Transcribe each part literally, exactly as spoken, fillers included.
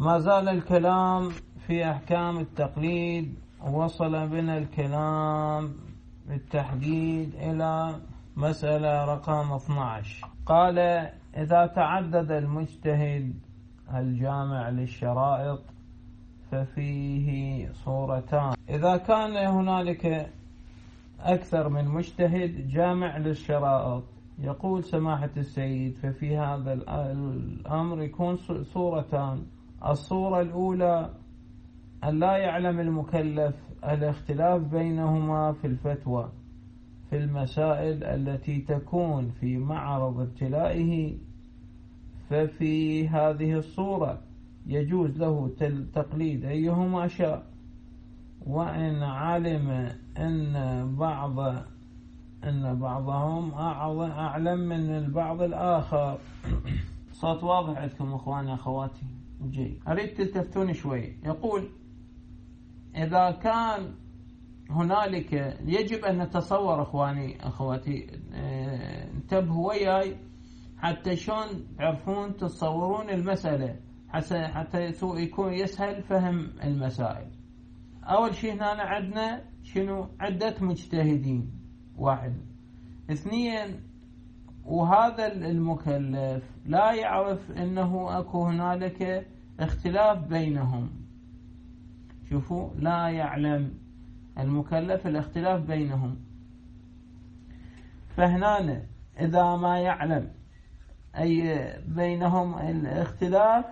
ما زال الكلام في أحكام التقليد، وصل بنا الكلام بالتحديد إلى مسألة رقم اثني عشر. قال: إذا تعدد المجتهد الجامع للشرائط ففيه صورتان. إذا كان هنالك أكثر من مجتهد جامع للشرائط، يقول سماحة السيد ففي هذا الأمر يكون صورتان. الصورة الأولى أن لا يعلم المكلف الاختلاف بينهما في الفتوى في المسائل التي تكون في معرض ابتلائه، ففي هذه الصورة يجوز له تقليد أيهما شاء، وإن علم أن بعض أن بعضهم أعلم من البعض الآخر. صوت واضح عندكم أخواني أخواتي؟ جيد. أريد تلتفتون شوي. يقول: إذا كان هنالك، يجب أن نتصور أخواني أخواتي، انتبهوا وياي حتى شلون تعرفون تتصورون المسألة، حتى يكون يسهل فهم المسائل. أول شيء هنا عندنا شنو؟ عدة مجتهدين، واحد. اثنين، وهذا المكلف لا يعرف أنه أكو هنالك اختلاف بينهم. شوفوا، لا يعلم المكلف الاختلاف بينهم. فهنا إذا ما يعلم أي بينهم الاختلاف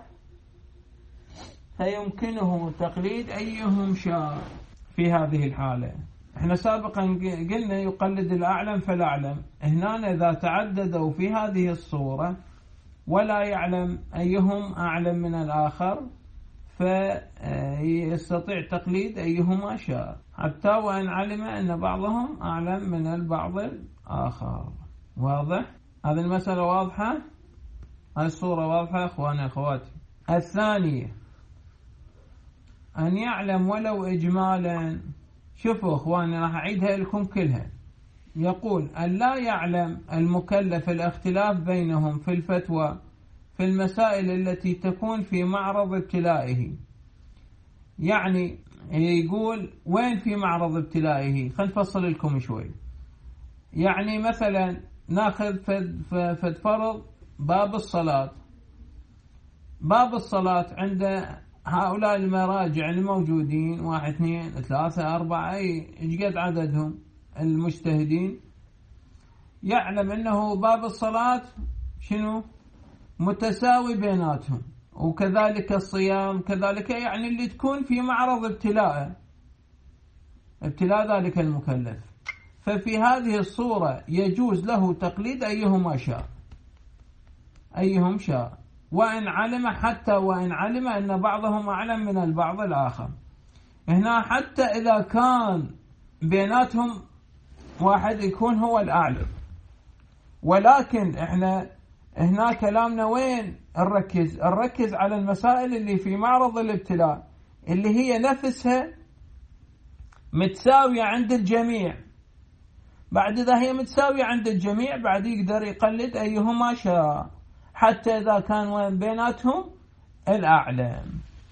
فيمكنه تقليد أيهم شاء. في هذه الحالة احنا سابقا قلنا يقلد الأعلم فالأعلم. هنا إذا تعددوا في هذه الصورة ولا يعلم أيهم أعلم من الآخر، فيستطيع تقليد أيهما شاء، حتى وإن علم أن بعضهم أعلم من البعض الآخر. واضح؟ هذه المسألة واضحة؟ هذه الصورة واضحة أخواني أخواتي؟ الثانية أن يعلم ولو إجمالا. شوفوا أخواني، راح أعيدها لكم كلها. يقول: أن لا يعلم المكلف الاختلاف بينهم في الفتوى في المسائل التي تكون في معرض ابتلائه. يعني يقول وين في معرض ابتلائه؟ خل نفصل لكم شوي. يعني مثلا ناخذ فد, فد فرض باب الصلاة. باب الصلاة عند هؤلاء المراجع الموجودين، واحد اثنين ثلاثة أربعة، أي ايش عددهم المجتهدين، يعلم أنه باب الصلاة شنو؟ متساوي بيناتهم. وكذلك الصيام كذلك، يعني اللي تكون في معرض ابتلاء ابتلاء ذلك المكلف. ففي هذه الصورة يجوز له تقليد أيهما شاء أيهم شاء، وإن علم حتى وإن علم أن بعضهم أعلم من البعض الآخر. هنا حتى إذا كان بيناتهم واحد يكون هو الأعلم، ولكن إحنا هنا كلامنا وين نركز؟ نركز على المسائل اللي في معرض الابتلاء، اللي هي نفسها متساوية عند الجميع. بعد إذا هي متساوية عند الجميع، بعد يقدر يقلد أيهما شاء، حتى إذا كان وين بيناتهم الأعلم.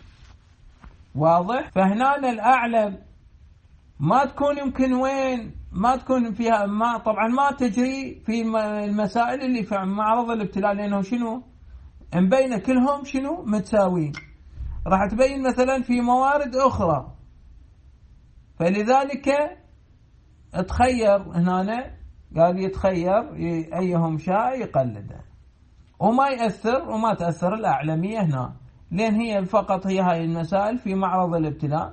واضح؟ فهنا الأعلم ما تكون يمكن وين ما تكون فيها، ما طبعا ما تجري في المسائل اللي في معرض الابتلاء، لأنه شنو؟ مبين كلهم شنو؟ متساوين. راح تبين مثلا في موارد أخرى، فلذلك تخير هنا، قال يتخير أيهم شاء يقلده، وما يأثر وما تأثر الأعلمية هنا، لأن هي فقط هي هاي المسائل في معرض الابتلاء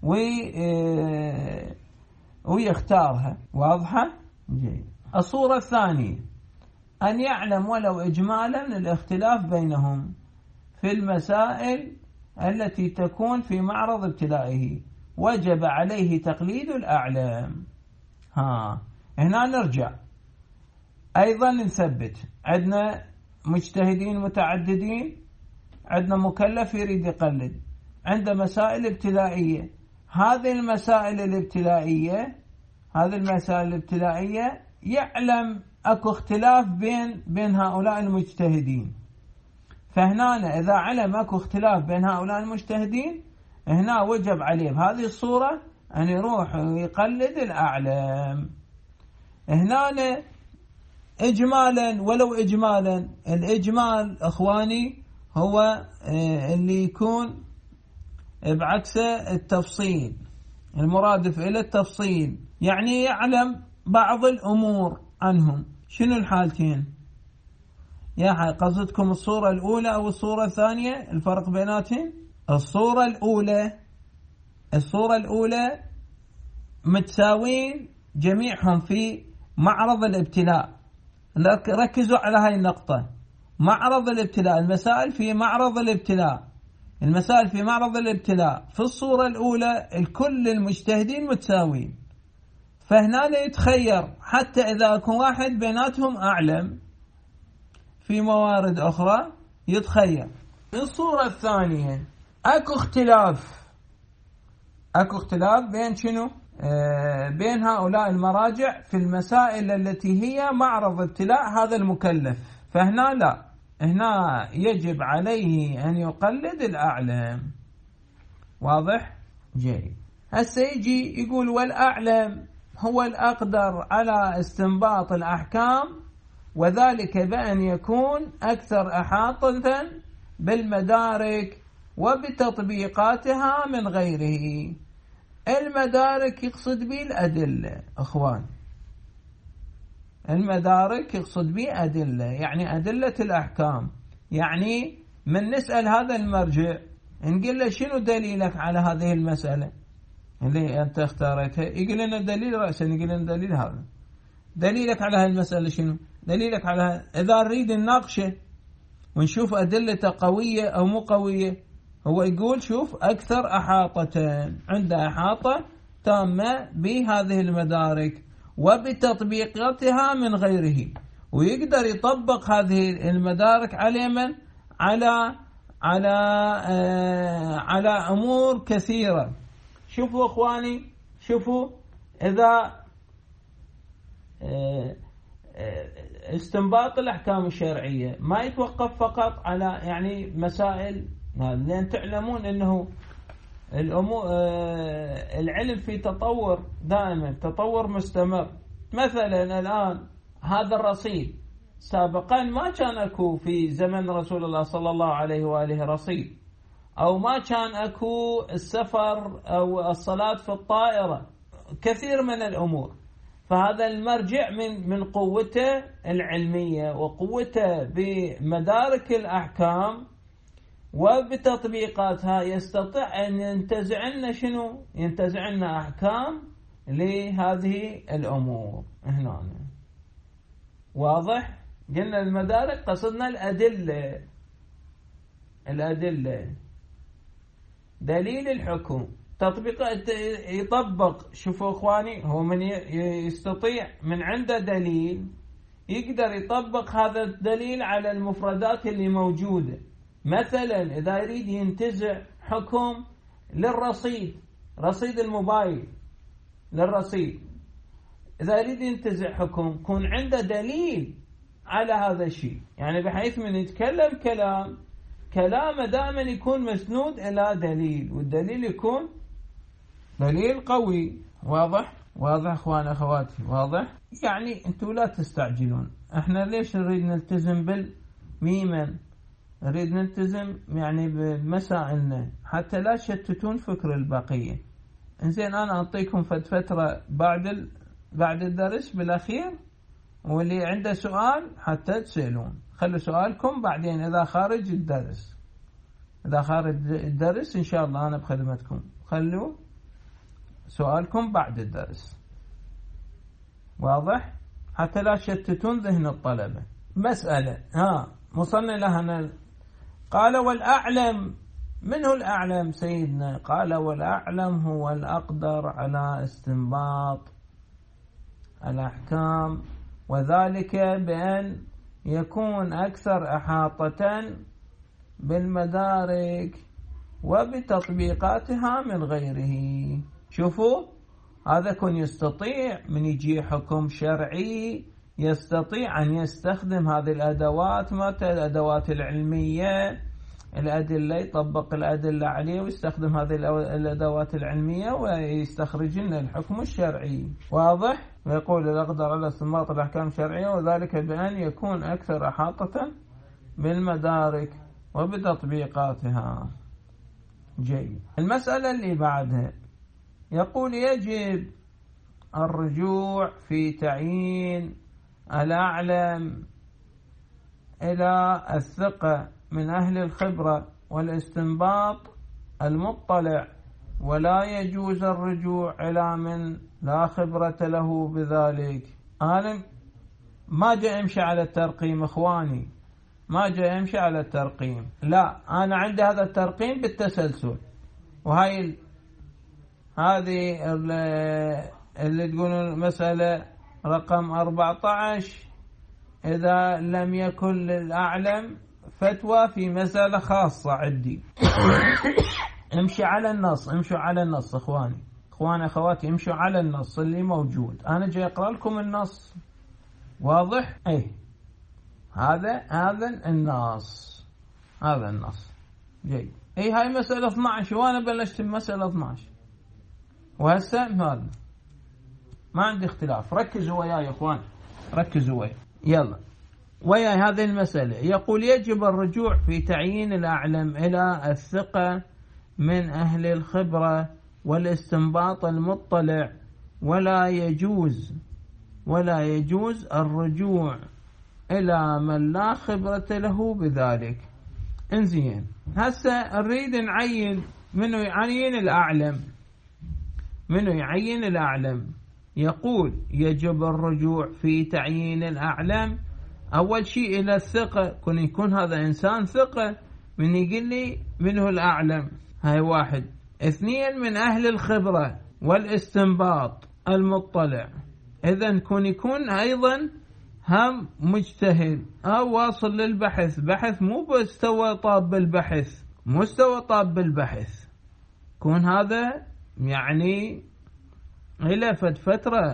ويختارها. واضحة؟ جيد. الصورة الثانية أن يعلم ولو إجمالا الاختلاف بينهم في المسائل التي تكون في معرض ابتلائه، وجب عليه تقليد الأعلم. ها هنا نرجع أيضا نثبت، عندنا مجتهدين متعددين، عندنا مكلف يريد يقلد، عند مسائل ابتلائية. هذه المسائل الابتلائية هذه المسائل الابتلائية يعلم أكو اختلاف بين بين هؤلاء المجتهدين، فهنا إذا علم أكو اختلاف بين هؤلاء المجتهدين، هنا وجب عليه بهذه الصورة أن يروح ويقلد الأعلم. هنا إجمالا ولو إجمالا، الإجمال أخواني هو اللي يكون بعكس التفصيل، المرادف إلى التفصيل، يعني يعلم بعض الأمور عنهم. شنو الحالتين؟ يا قصدكم الصورة الأولى أو الصورة الثانية؟ الفرق بيناتهم الصورة الأولى الصورة الأولى متساوين جميعهم في معرض الابتلاء. ركزوا على هاي النقطة، معرض الابتلاء، المسائل في معرض الابتلاء، المسائل في معرض الابتلاء. في الصورة الأولى الكل المجتهدين متساوين، فهنا يتخير حتى إذا يكون واحد بيناتهم أعلم في موارد أخرى يتخير. الصورة الثانية أكو اختلاف، أكو اختلاف بين شنو؟ آه بين هؤلاء المراجع في المسائل التي هي معرض ابتلاء هذا المكلف، فهنا لا، هنا يجب عليه أن يقلد الأعلم. واضح؟ جيد. هسه يجي يقول والأعلم هو الأقدر على استنباط الأحكام، وذلك بأن يكون أكثر إحاطة بالمدارك وبتطبيقاتها من غيره. المدارك يقصد به الأدلة أخوان، المدارك يقصد به أدلة، يعني أدلة الأحكام. يعني من نسأل هذا المرجع نقول له شنو دليلك على هذه المسألة اللي أنت اختارتها؟ يقول لنا دليل رأسا، يقول لنا دليل هذا. دليلك على هذه المسألة شنو؟ دليلك على، إذا نريد نناقشه ونشوف أدلته قوية أو مو قوية، هو يقول شوف أكثر أحاطة، عنده أحاطة تامة بهذه المدارك وبتطبيقاتها من غيره، ويقدر يطبق هذه المدارك على من؟ على على آه على أمور كثيرة. شوفوا أخواني، شوفوا إذا آه استنباط الأحكام الشرعية ما يتوقف فقط على يعني مسائل، لأن تعلمون أنه الأمور العلم في تطور دائما، تطور مستمر. مثلا الآن هذا الرصيد سابقا ما كان أكو في زمن رسول الله صلى الله عليه وآله رصيد، أو ما كان أكو السفر أو الصلاة في الطائرة، كثير من الأمور. فهذا المرجع من من قوته العلمية وقوته بمدارك الأحكام وبتطبيقاتها يستطيع أن ينتزع لنا شنو؟ ينتزع لنا أحكام لهذه الأمور. هنا واضح؟ قلنا المدارك قصدنا الأدلة، الأدلة دليل الحكم، تطبيق يطبق. شوفوا اخواني، هو من يستطيع من عنده دليل يقدر يطبق هذا الدليل على المفردات اللي موجودة. مثلا إذا يريد ينتزع حكم للرصيد، رصيد الموبايل للرصيد، إذا يريد ينتزع حكم يكون عنده دليل على هذا الشيء، يعني بحيث من يتكلم كلام كلامه دائما يكون مسنود إلى دليل، والدليل يكون دليل قوي. واضح؟ واضح اخوان اخواتي؟ واضح؟ يعني انتوا لا تستعجلون، احنا ليش نريد نلتزم بالميمن، نريد نلتزم يعني بمسائلنا حتى لا تشتتون فكر البقية. انزين انا اعطيكم فترة بعد ال... بعد الدرس بالاخير، واللي عنده سؤال حتى تسألون، خلوا سؤالكم بعدين اذا خارج الدرس، اذا خارج الدرس ان شاء الله انا بخدمتكم، خلوا سؤالكم بعد الدرس. واضح؟ حتى لا تشتتون ذهن الطلبة. مسألة ها وصلنا لها. قال والأعلم، من هو الأعلم سيدنا؟ قال والأعلم هو الأقدر على استنباط الأحكام، وذلك بأن يكون أكثر إحاطة بالمدارك وبتطبيقاتها من غيره. شوفوا هذا كن يستطيع من يجي حكم شرعي يستطيع أن يستخدم هذه الأدوات، متى الأدوات العلمية، الأدلة، يطبق الأدلة عليه ويستخدم هذه الأدوات العلمية ويستخرج لنا الحكم الشرعي. واضح؟ ويقول الأقدر على استنباط الأحكام الشرعية وذلك بأن يكون أكثر إحاطة بالمدارك وبتطبيقاتها. جيد. المسألة اللي بعدها يقول يجب الرجوع في تعيين الأعلم إلى الثقة من أهل الخبرة والاستنباط المطلع، ولا يجوز الرجوع إلى من لا خبرة له بذلك. أنا ما جاء يمشي على الترقيم إخواني، ما جاء يمشي على الترقيم، لا، أنا عندي هذا الترقيم بالتسلسل. وهاي هذه اللي تقولون المسألة رقم أربعة عشر، إذا لم يكن للأعلم فتوى في مسألة خاصة عندي. امشي على النص، امشوا على النص اخواني، اخواني اخواتي، امشوا على النص اللي موجود. انا جاي اقرا لكم النص. واضح؟ ايه، هذا هذا النص، هذا النص. جيد. اي هاي مسألة اثني عشر وانا بلشت بمسألة اثني عشر، وهسه هذا ما عندي اختلاف. ركزوا وياي يا اخوان، ركزوا وياي. يلا وياي هذه المسألة. يقول يجب الرجوع في تعيين الأعلم إلى الثقة من أهل الخبرة والاستنباط المطلع، ولا يجوز ولا يجوز الرجوع إلى من لا خبرة له بذلك. انزين، هسه نريد نعين منو يعين الأعلم، منو يعين الأعلم. يقول يجب الرجوع في تعيين الأعلم أول شيء إلى الثقة، كن يكون هذا إنسان ثقة. من يقول لي منه الأعلم، هاي واحد. اثنين، من أهل الخبرة والاستنباط المطلع، إذن كن يكون أيضا هم مجتهد أو واصل للبحث، بحث مو بستوى طاب بالبحث، مستوى طاب بالبحث، كون هذا يعني إلى فترة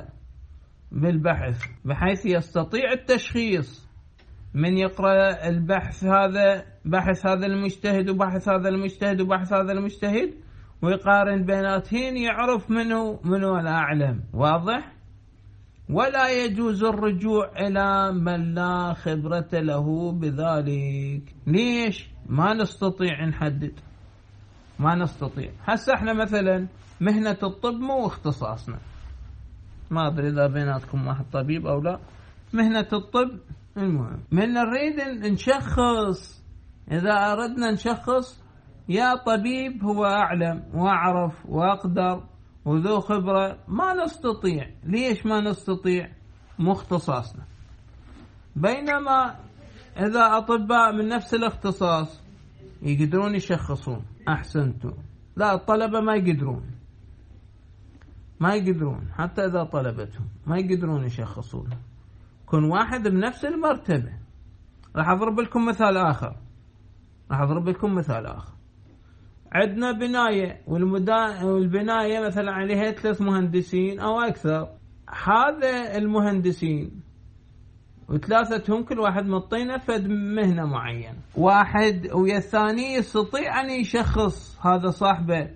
بالبحث بحيث يستطيع التشخيص من يقرأ البحث، هذا بحث هذا المجتهد وبحث هذا المجتهد وبحث هذا المجتهد، ويقارن بيناتهن يعرف منه منه الأعلم. واضح؟ ولا يجوز الرجوع إلى من لا خبرة له بذلك. ليش؟ ما نستطيع نحدد، ما نستطيع. هسه احنا مثلا مهنة الطب مو اختصاصنا، ما أدري إذا بيناتكم واحد طبيب أو لا. مهنة الطب المهم من نريد نشخص، إذا أردنا نشخص يا طبيب هو أعلم وأعرف وأقدر وذو خبرة، ما نستطيع. ليش ما نستطيع؟ مو اختصاصنا. بينما إذا أطباء من نفس الاختصاص يقدرون يشخصون. أحسنتوا. لا، الطلبة ما يقدرون، ما يقدرون، حتى إذا طلبتهم ما يقدرون يشخصون. كن واحد بنفس المرتبة. راح أضرب لكم مثال آخر، راح أضرب لكم مثال آخر. عندنا بناية، والبناية مثلا عليها ثلاث مهندسين أو أكثر. هذا المهندسين وثلاثتهم كل واحد مطينا فد مهنة معينة، واحد ويا الثاني يستطيع أن يشخص هذا صاحبه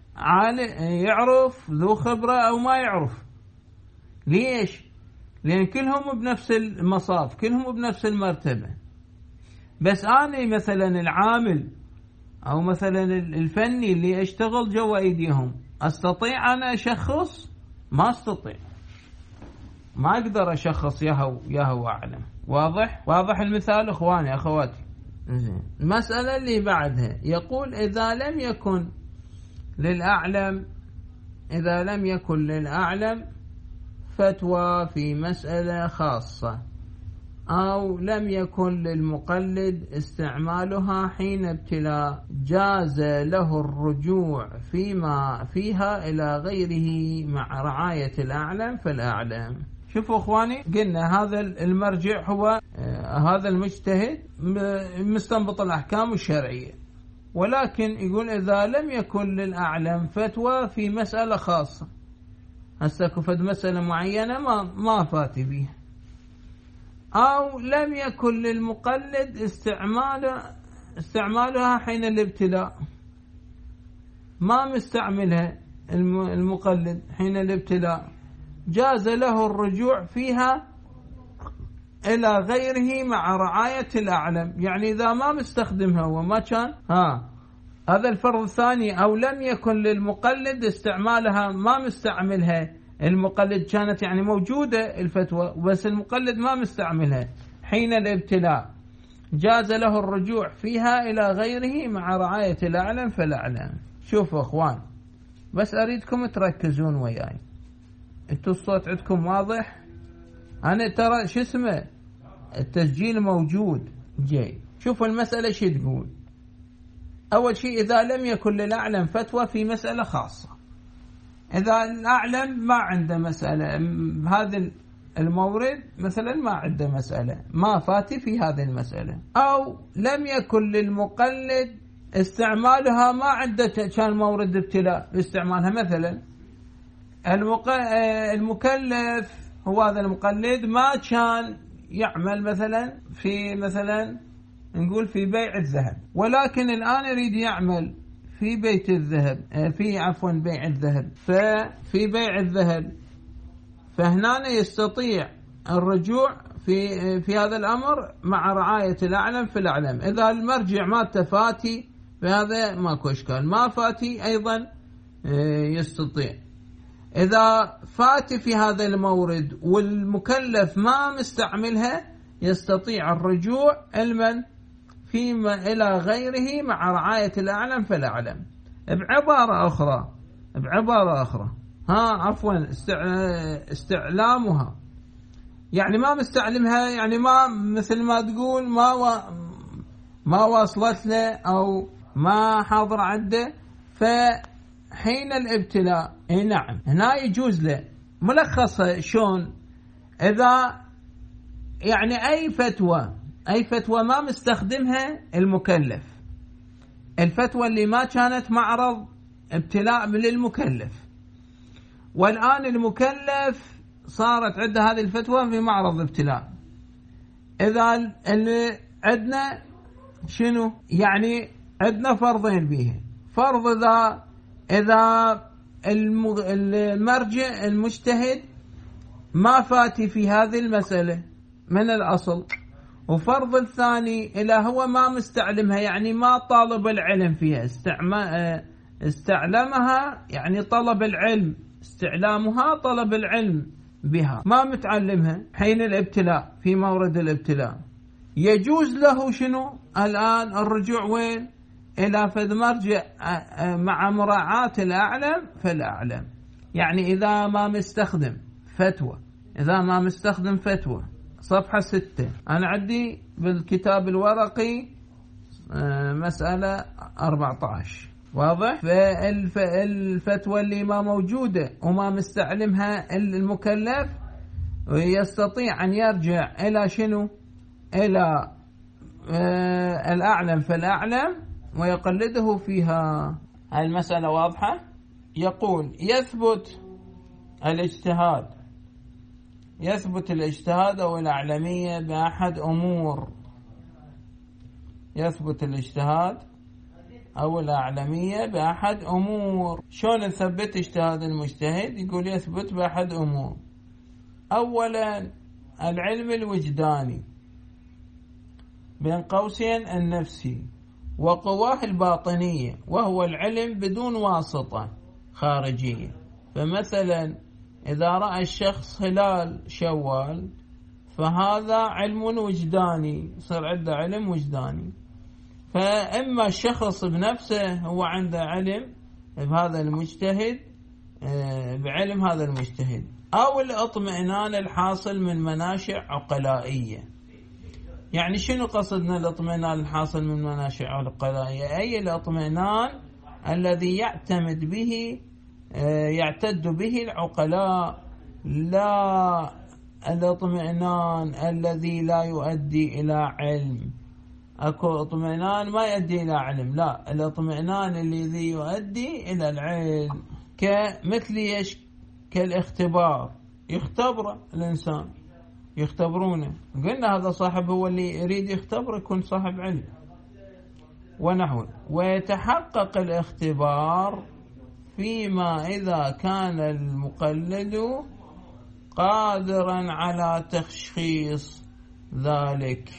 يعرف ذو خبرة أو ما يعرف. ليش؟ لأن كلهم بنفس المصاف، كلهم بنفس المرتبة. بس أنا مثلا العامل أو مثلا الفني اللي أشتغل جوا أيديهم، أستطيع أنا أشخص؟ ما أستطيع، ما أقدر أشخص يهو يهو أعلم. واضح؟ واضح المثال إخواني أخواتي. زين. المسألة اللي بعدها يقول إذا لم يكن للأعلم إذا لم يكن للأعلم فتوى في مسألة خاصة، أو لم يكن للمقلد استعمالها حين ابتلاء، جاز له الرجوع فيما فيها إلى غيره مع رعاية الأعلم فالأعلم. شوفوا أخواني، قلنا هذا المرجع هو هذا المجتهد مستنبط الأحكام الشرعية، ولكن يقول إذا لم يكن للأعلم فتوى في مسألة خاصة. هسه كفد مسألة معينة ما ما فاتي بيها، أو لم يكن للمقلد استعمال استعمالها حين الابتلاء، ما مستعملها المقلد حين الابتلاء، جاز له الرجوع فيها إلى غيره مع رعاية الأعلم. يعني إذا ما مستخدمها وما كان ها هذا الفرض الثاني، أو لم يكن للمقلد استعمالها، ما مستعملها المقلد، كانت يعني موجودة الفتوى بس المقلد ما مستعملها حين الابتلاء، جاز له الرجوع فيها إلى غيره مع رعاية الأعلم فالأعلم. شوفوا أخوان، بس أريدكم تركزون وياي، انتوا الصوت عندكم واضح؟ أنا ترى شو اسمه التسجيل موجود جاي. شوفوا المسألة شو تقول. أول شيء، إذا لم يكن للأعلم فتوى في مسألة خاصة، إذا الأعلم ما عنده مسألة هذا المورد مثلا، ما عنده مسألة، ما فاتي في هذه المسألة، أو لم يكن للمقلد استعمالها، ما عنده كان مورد ابتلاء باستعمالها. مثلا المكلف هو هذا المقلد ما كان يعمل مثلا في مثلا نقول في بيع الذهب، ولكن الآن يريد يعمل في بيت الذهب، في عفوا بيع الذهب، ففي بيع الذهب، فهنا يستطيع الرجوع في في هذا الأمر مع رعاية الأعلم في الأعلم. إذا المرجع ما تفاتي فهذا ماكو إشكال، ما فاتي أيضا يستطيع. إذا فات في هذا المورد والمكلف ما مستعملها، يستطيع الرجوع المن فيما إلى غيره مع رعاية الأعلم فالأعلم. بعبارة أخرى بعبارة أخرى ها عفوا استعلامها، يعني ما مستعلمها، يعني ما مثل ما تقول ما و... ما واصلت له أو ما حاضر عنده، فحين الابتلاء اي نعم هنا يجوز له. ملخصة شلون؟ إذا يعني أي فتوى أي فتوى ما مستخدمها المكلف، الفتوى اللي ما كانت معرض ابتلاء للمكلف، والآن المكلف صارت عنده هذه الفتوى في معرض ابتلاء، إذا اللي عندنا شنو؟ يعني عندنا فرضين بيها. فرض إذا إذا المرجع المجتهد ما فاتي في هذه المسألة من الأصل، وفرض الثاني إذا هو ما مستعلمها، يعني ما طالب العلم فيها، استعلمها يعني طلب العلم، استعلامها طلب العلم بها، ما متعلمها حين الابتلاء في مورد الابتلاء، يجوز له شنو الآن؟ الرجوع وين؟ إلى فذ مرجع مع مراعاة الأعلم فالأعلم. يعني إذا ما مستخدم فتوى إذا ما مستخدم فتوى صفحة ستة، أنا عندي بالكتاب الورقي مسألة أربعة عشر، واضح؟ فالفتوى اللي ما موجودة وما مستعلمها المكلف يستطيع أن يرجع إلى شنو؟ إلى الأعلم فالأعلم ويقلده فيها. هاي المسألة واضحة؟ يقول يثبت الاجتهاد يثبت الاجتهاد أو الأعلمية بأحد أمور يثبت الاجتهاد أو الأعلمية بأحد أمور. شلون نثبت اجتهاد المجتهد؟ يقول يثبت بأحد أمور. أولا العلم الوجداني بين قوسين النفسي، وقواه الباطنية، وهو العلم بدون واسطة خارجية. فمثلا إذا رأى الشخص هلال شوال فهذا علم وجداني، يصير عنده علم وجداني. فإما الشخص بنفسه هو عنده علم بهذا المجتهد بعلم هذا المجتهد، أو الاطمئنان الحاصل من مناشئ عقلائية. يعني شنو قصدنا الاطمئنان الحاصل من مناشئ عقلائية؟ أي الاطمئنان الذي يعتمد به يعتد به العقلاء، لا الاطمئنان الذي لا يؤدي إلى علم. أكو اطمئنان ما يؤدي إلى علم، لا، الاطمئنان الذي يؤدي إلى العلم. كمثل كالاختبار، يختبر الإنسان، يختبرونه، قلنا هذا صاحب هو اللي يريد يختبر يكون صاحب علم ونحوه. ويتحقق الاختبار فيما إذا كان المقلد قادرا على تشخيص ذلك.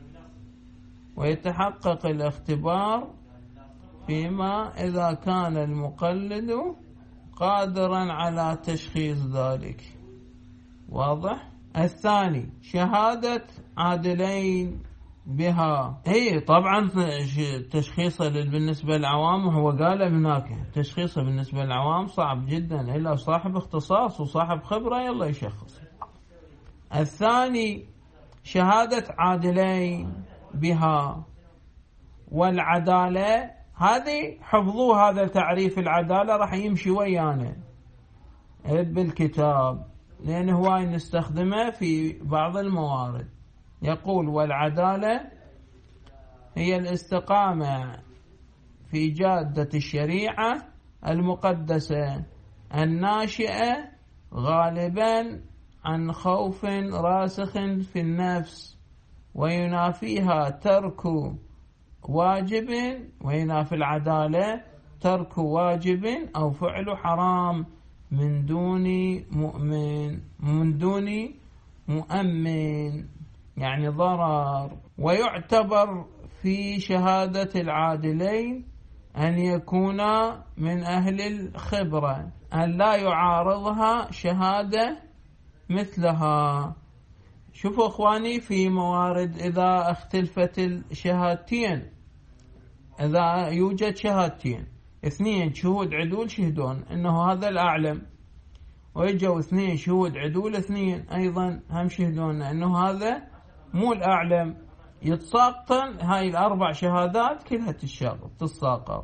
ويتحقق الاختبار فيما إذا كان المقلد قادرا على تشخيص ذلك. واضح؟ الثاني شهادة عادلين بها. هي طبعا تشخيصه بالنسبة للعوام، وهو قال هناك تشخيصه بالنسبة للعوام صعب جدا، إلا صاحب اختصاص وصاحب خبرة يلا يشخص. الثاني شهادة عادلين بها. والعدالة هذه حفظوا هذا تعريف العدالة، راح يمشي ويانا بالكتاب لأنه هواي نستخدمه في بعض الموارد. يقول والعدالة هي الاستقامة في جادة الشريعة المقدسة الناشئة غالبا عن خوف راسخ في النفس، وينافيها ترك واجب، وينافي العدالة ترك واجب أو فعل حرام من دون مؤمن من دون مؤمن يعني ضرر. ويعتبر في شهادة العادلين أن يكونا من أهل الخبرة، أن لا يعارضها شهادة مثلها. شوفوا أخواني في موارد إذا اختلفت الشهادتين، إذا يوجد شهادتين اثنين شهود عدول شهدون إنه هذا الأعلم، ويجوا اثنين شهود عدول اثنين أيضا هم شهدون إنه هذا مو الأعلم، يتساقطن هاي الأربع شهادات كلها تتساقط.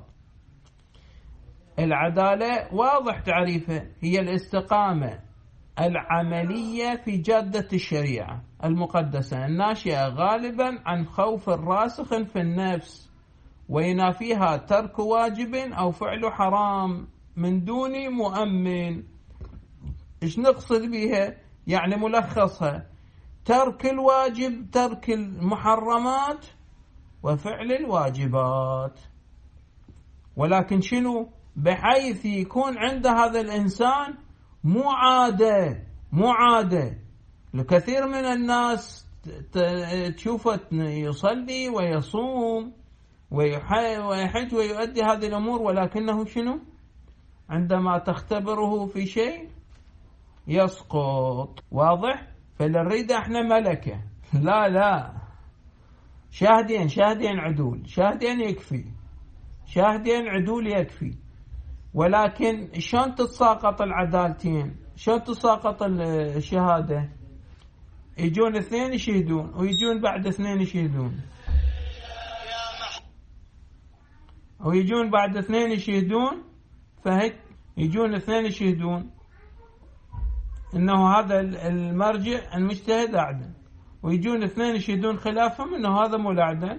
العدالة واضح تعريفه، هي الاستقامة العملية في جادة الشريعة المقدسة الناشئة غالبا عن خوف راسخ في النفس، وينافيها ترك واجب أو فعل حرام من دون مؤمن. إيش نقصد بها؟ يعني ملخصها ترك الواجب، ترك المحرمات وفعل الواجبات، ولكن شنو؟ بحيث يكون عند هذا الإنسان مو عادة مو عادة لكثير من الناس تشوفه يصلي ويصوم ويحج ويؤدي هذه الأمور، ولكنه شنو؟ عندما تختبره في شيء يسقط. واضح؟ فلنريد احنا ملكة، لا لا شاهدين شاهدين عدول، شاهدين يكفي، شاهدين عدول يكفي. ولكن شلون تتساقط العدالتين؟ شلون تتساقط الشهادة؟ يجون اثنين يشهدون ويجون بعد اثنين يشهدون ويجون بعد اثنين يشهدون فهيك يجون اثنين يشهدون انه هذا المرجع المجتهد اعدل، ويجون اثنين يشهدون خلافهم انه هذا مو الاعدل،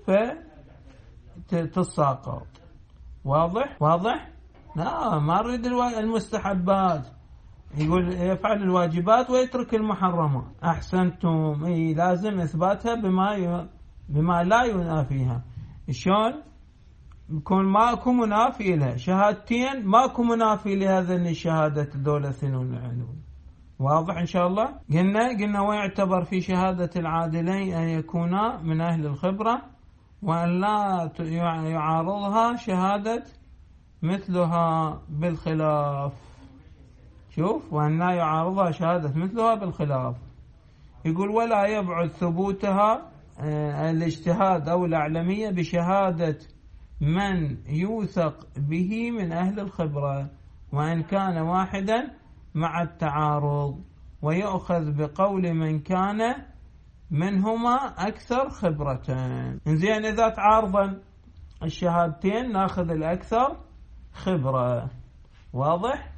فتتساقط. واضح؟ واضح؟ لا ما نريد المستحبات، يقول يفعل الواجبات ويترك المحرمات. احسنتم، اي لازم اثباتها بما ي... بما لا ينافيها. شلون؟ يكون ماكو منافي لها، شهادتين ماكو منافي لهذين الشهادة دول اثنين العلوم. واضح إن شاء الله؟ قلنا قلنا ويعتبر في شهادة العادلين أن يكونا من أهل الخبرة، وأن لا يعارضها شهادة مثلها بالخلاف. شوف، وأن لا يعارضها شهادة مثلها بالخلاف. يقول ولا يبعد ثبوتها الاجتهاد أو الأعلمية بشهادة من يوثق به من أهل الخبرة، وإن كان واحدا مع التعارض، ويأخذ بقول من كان منهما أكثر خبرة. إنزين إذا تعارضا الشهادتين ناخذ الأكثر خبرة. واضح؟